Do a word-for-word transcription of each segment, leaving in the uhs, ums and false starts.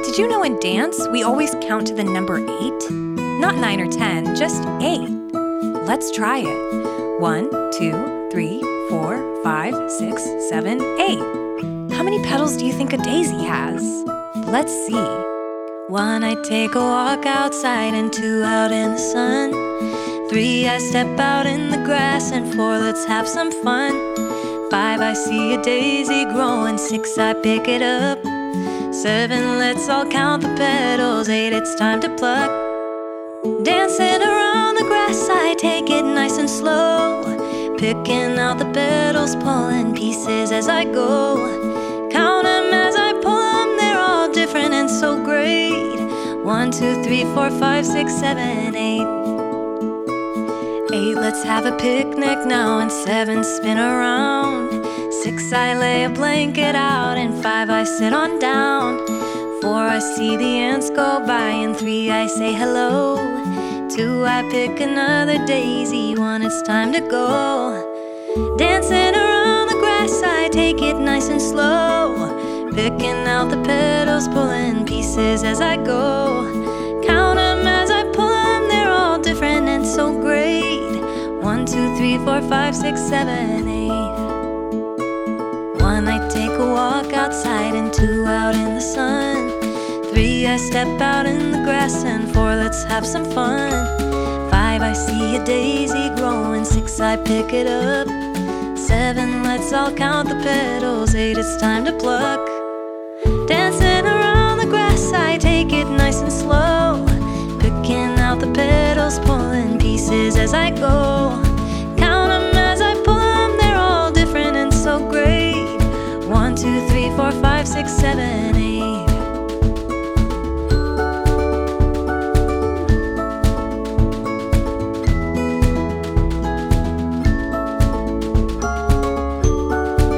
Did you know in dance, we always count to the number eight? Not nine or ten, just eight. Let's try it. One, two, three, four, five, six, seven, eight. How many petals do you think a daisy has? Let's see. One, I take a walk outside, and two, out in the sun. Three, I step out in the grass, and four, let's have some fun. Five, I see a daisy growing. Six, I pick it up. Seven, let's all count the petals. Eight, it's time to pluck. Dancing around the grass, I take it nice and slow, picking out the petals, pulling pieces as I go. Count them as I pull them, they're all different and so great. One, two, three, four, five, six, seven, eight. Eight, let's have a picnic now, and seven, spin around. Six, I lay a blanket out, and five, I sit on down. Four, I see the ants go by, and three, I say hello. Two, I pick another daisy. One, it's time to go. Dancing around the grass, I take it nice and slow, picking out the petals, pulling pieces as I go. Count them as I pull them, they're all different and so great. One, two, three, four, five, six, seven, eight. One, I take a walk outside, and two, out in the sun. Three, I step out in the grass, and four, let's have some fun. Five, I see a daisy growing. Six, I pick it up. Seven, let's all count the petals. Eight, it's time to pluck. Dancing around the grass, I take it nice and slow, picking out the petals, pulling pieces as I go. Count them as I pull them, they're all different and so great. One, two, three, four, five, six, seven, eight.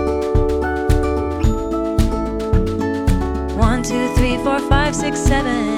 One, two, three, four, five, six, seven.